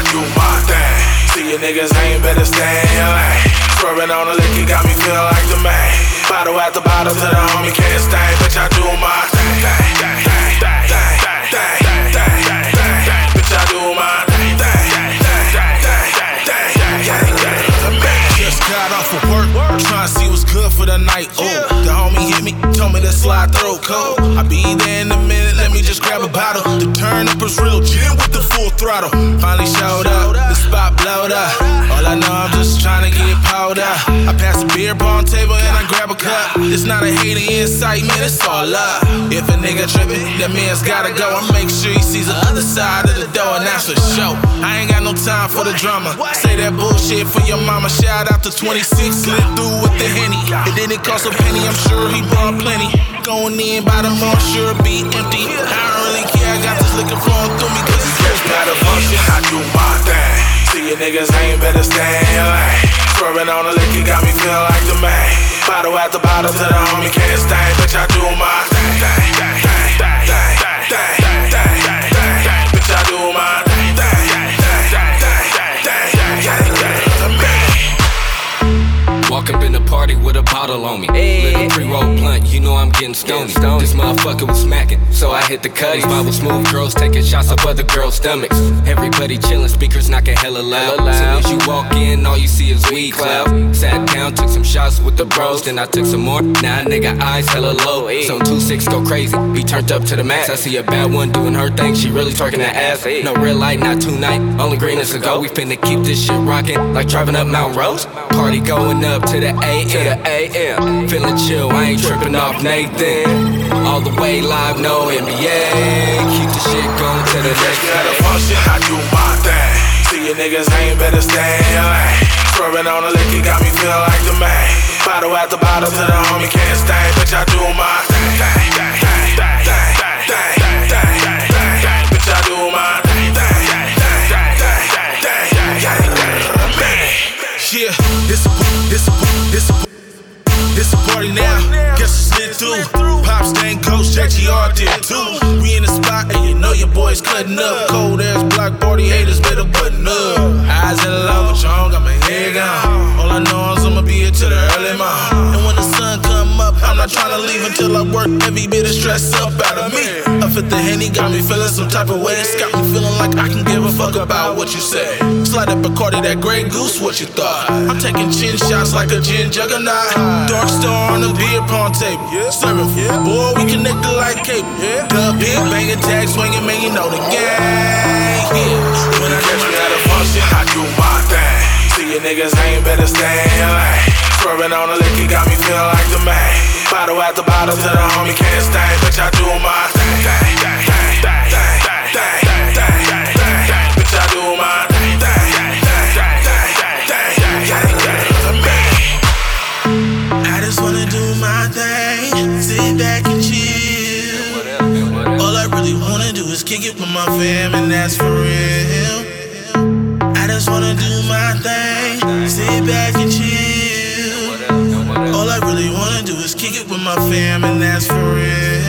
do my thing. See you niggas ain't better stay in your lane. Swerving on the liquor got me feel like the man. Bottle after bottle till the homie can't stay. Bitch, I do my thing. Bitch, I do my thing. Just got off of work, tryna see what's good for the night. Oh, the homie hit me, told me to slide through cold. I be there in a minute, let me just grab a bottle. The turn up is real gin with the full throttle. Finally showed up, the spot blowed up. All I know, I'm just tryna get powder. I pass a beer pong table and I grab a cup. It's not a hater in sight, man, it's all love. If a nigga trippin', that man's gotta go. I make sure he sees the other side of the door, and that's for sure. I ain't got no time for the drama. Say that bullshit for your mama. Shout out to 26, slid through with the Henny. It didn't cost a penny, I'm sure he brought plenty. Going in by the mall, sure be empty. I don't really care, I got this liquor flowing through me, cause it's just not a function. I do my thing. See you niggas ain't better stay in your lane. Swerving on the liquor got me feel like the man. Bottle after bottle till the homie can't stay. Bitch, I do my thing. Bitch, I do my thing. Walk up in the party with a bottle on me. Little pre-roll blunt, you know I'm getting stony. This motherfucker was smacking, so I hit the cutty. Spot with smooth girls taking shots up other girls' stomachs. Everybody chillin', speakers knocking hella loud. Soon as you walk in, all you see is weed cloud. Sat down, took some shots with the bros, then I took some more. Now a nigga eyes hella low. Zone 26 go crazy, be turned up to the max. I see a bad one doing her thing, she really twerking that ass. No red light, not tonight, only green is a go. We finna keep this shit rockin' like driving up Mount Rose. Party going up to the AM. Feeling chill, I ain't tripping off Nathan. All the way live, no NBA. Keep the shit going to the next day. Got a function, I do my thing. See you niggas ain't better stay in your lane. Swerving on the liquor got me feel like the man. Bottle after bottle till the homie can't stay. Bitch, I do my thing. Bitch, I do my thing. Yeah, it's a party now. Guess it's lit through. Pops, Stain, Ghost, Jack GR did too. We in the spot and you know your boys cutting up. Cold ass block party haters better button up. Eyes in love with John, got my head gone. All I know is I'ma be here till the early morning. And when the sun come up, I'm not tryna leave until I work every bit of stress up out of me. Up at the Henny got me feeling some type of way. It's got me feeling like I can give a fuck about what you say. Slide up Bacardi, that Grey Goose, what you thought? I'm taking chin shots like a gin juggernaut. Dark star on the beer pong table. Serving food, boy, we connected like cable. Dub big, banging, tag swinging, man, you know the gang. When I catch me at a function, I do my thing. See you niggas ain't better stay in your lane. Swerving on the liquor got me feel like the man. Bottle after bottle till the homie can't stay. Bitch, I do my thing. Bitch, I do my thing. I just wanna do my thing, sit back and chill. All I really wanna do is kick it with my fam, and that's for real. I just wanna do my thing, sit back and chill. All I really wanna do is kick it with my fam, and that's for real.